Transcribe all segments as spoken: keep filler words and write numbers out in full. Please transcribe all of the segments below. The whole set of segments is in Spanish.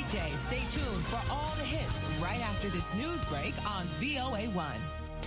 J. Stay tuned for all the hits right after this news break on V O A one.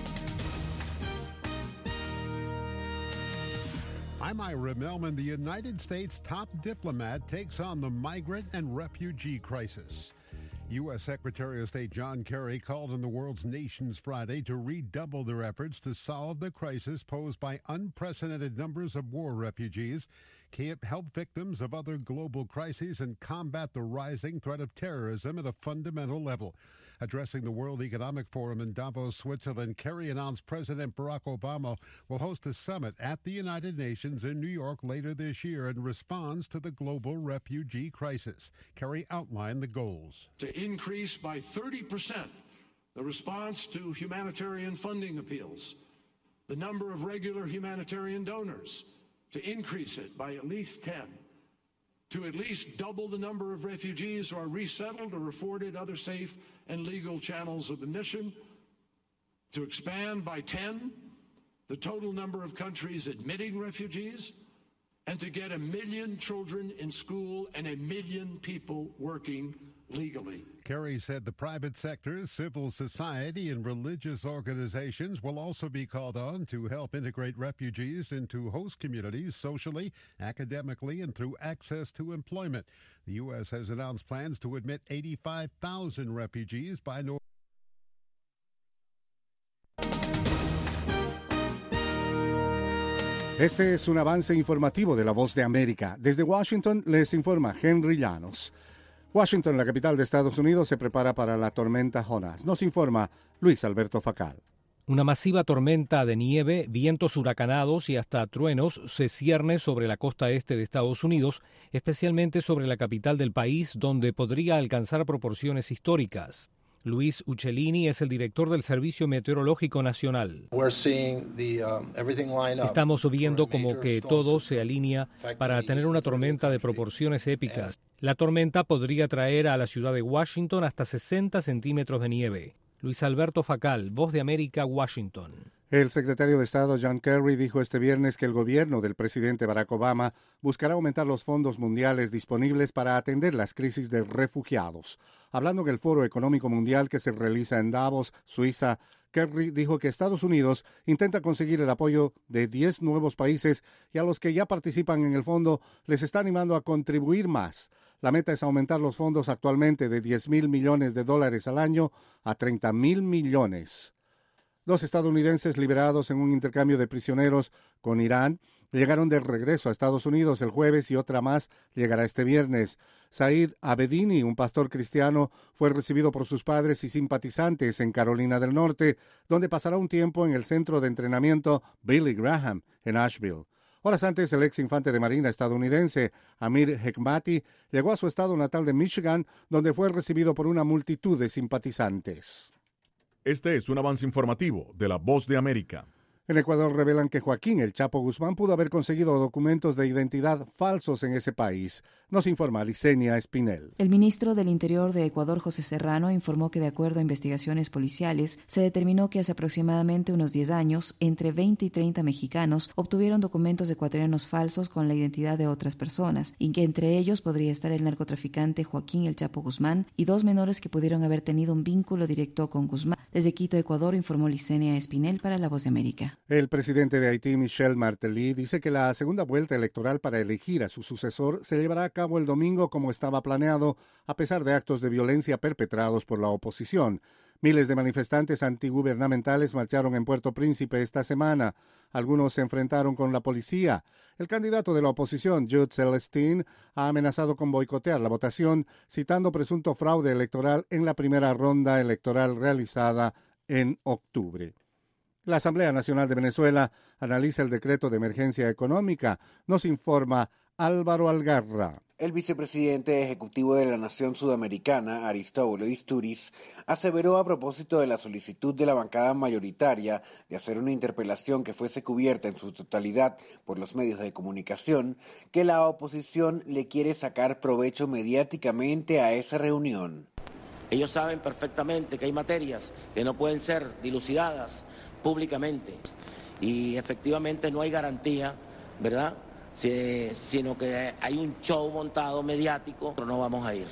I'm Ira Melman. The United States' top diplomat takes on the migrant and refugee crisis. U S. Secretary of State John Kerry called on the world's nations Friday to redouble their efforts to solve the crisis posed by unprecedented numbers of war refugees, help victims of other global crises, and combat the rising threat of terrorism at a fundamental level. Addressing the World Economic Forum in Davos, Switzerland, Kerry announced President Barack Obama will host a summit at the United Nations in New York later this year in response to the global refugee crisis. Kerry outlined the goals. To increase by thirty percent the response to humanitarian funding appeals, the number of regular humanitarian donors, to increase it by at least ten, to at least double the number of refugees who are resettled or afforded other safe and legal channels of admission, to expand by ten the total number of countries admitting refugees, and to get a million children in school and a million people working legally. Kerry said the private sector, civil society, and religious organizations will also be called on to help integrate refugees into host communities socially, academically, and through access to employment. The U S has announced plans to admit eighty-five thousand refugees by November. Este es un avance informativo de La Voz de América. Desde Washington les informa Henry Llanos. Washington, la capital de Estados Unidos, se prepara para la tormenta Jonas. Nos informa Luis Alberto Facal. Una masiva tormenta de nieve, vientos huracanados y hasta truenos se cierne sobre la costa este de Estados Unidos, especialmente sobre la capital del país, donde podría alcanzar proporciones históricas. Luis Uccellini es el director del Servicio Meteorológico Nacional. Estamos viendo como que todo se alinea para tener una tormenta de proporciones épicas. La tormenta podría traer a la ciudad de Washington hasta sesenta centímetros de nieve. Luis Alberto Facal, Voz de América, Washington. El secretario de Estado John Kerry dijo este viernes que el gobierno del presidente Barack Obama buscará aumentar los fondos mundiales disponibles para atender las crisis de refugiados. Hablando en el Foro Económico Mundial que se realiza en Davos, Suiza, Kerry dijo que Estados Unidos intenta conseguir el apoyo de diez nuevos países y a los que ya participan en el fondo les está animando a contribuir más. La meta es aumentar los fondos actualmente de diez mil millones de dólares al año a treinta mil millones. Dos estadounidenses liberados en un intercambio de prisioneros con Irán llegaron de regreso a Estados Unidos el jueves y otra más llegará este viernes. Said Abedini, un pastor cristiano, fue recibido por sus padres y simpatizantes en Carolina del Norte, donde pasará un tiempo en el centro de entrenamiento Billy Graham en Asheville. Horas antes, el ex infante de Marina estadounidense Amir Hekmati llegó a su estado natal de Michigan, donde fue recibido por una multitud de simpatizantes. Este es un avance informativo de La Voz de América. En Ecuador revelan que Joaquín El Chapo Guzmán pudo haber conseguido documentos de identidad falsos en ese país. Nos informa Licenia Espinel. El ministro del Interior de Ecuador, José Serrano, informó que de acuerdo a investigaciones policiales, se determinó que hace aproximadamente unos diez años, entre veinte y treinta mexicanos obtuvieron documentos ecuatorianos falsos con la identidad de otras personas, y que entre ellos podría estar el narcotraficante Joaquín El Chapo Guzmán y dos menores que pudieron haber tenido un vínculo directo con Guzmán. Desde Quito, Ecuador, informó Licenia Espinel para La Voz de América. El presidente de Haití, Michel Martelly, dice que la segunda vuelta electoral para elegir a su sucesor se llevará a cabo el domingo como estaba planeado, a pesar de actos de violencia perpetrados por la oposición. Miles de manifestantes antigubernamentales marcharon en Puerto Príncipe esta semana. Algunos se enfrentaron con la policía. El candidato de la oposición, Jude Celestin, ha amenazado con boicotear la votación, citando presunto fraude electoral en la primera ronda electoral realizada en octubre. La Asamblea Nacional de Venezuela analiza el decreto de emergencia económica. Nos informa Álvaro Algarra. El vicepresidente ejecutivo de la nación sudamericana, Aristóbulo Istúriz, aseveró a propósito de la solicitud de la bancada mayoritaria de hacer una interpelación que fuese cubierta en su totalidad por los medios de comunicación, que la oposición le quiere sacar provecho mediáticamente a esa reunión. Ellos saben perfectamente que hay materias que no pueden ser dilucidadas públicamente y efectivamente no hay garantía, ¿verdad?, Sí, sino que hay un show montado mediático, pero no vamos a ir.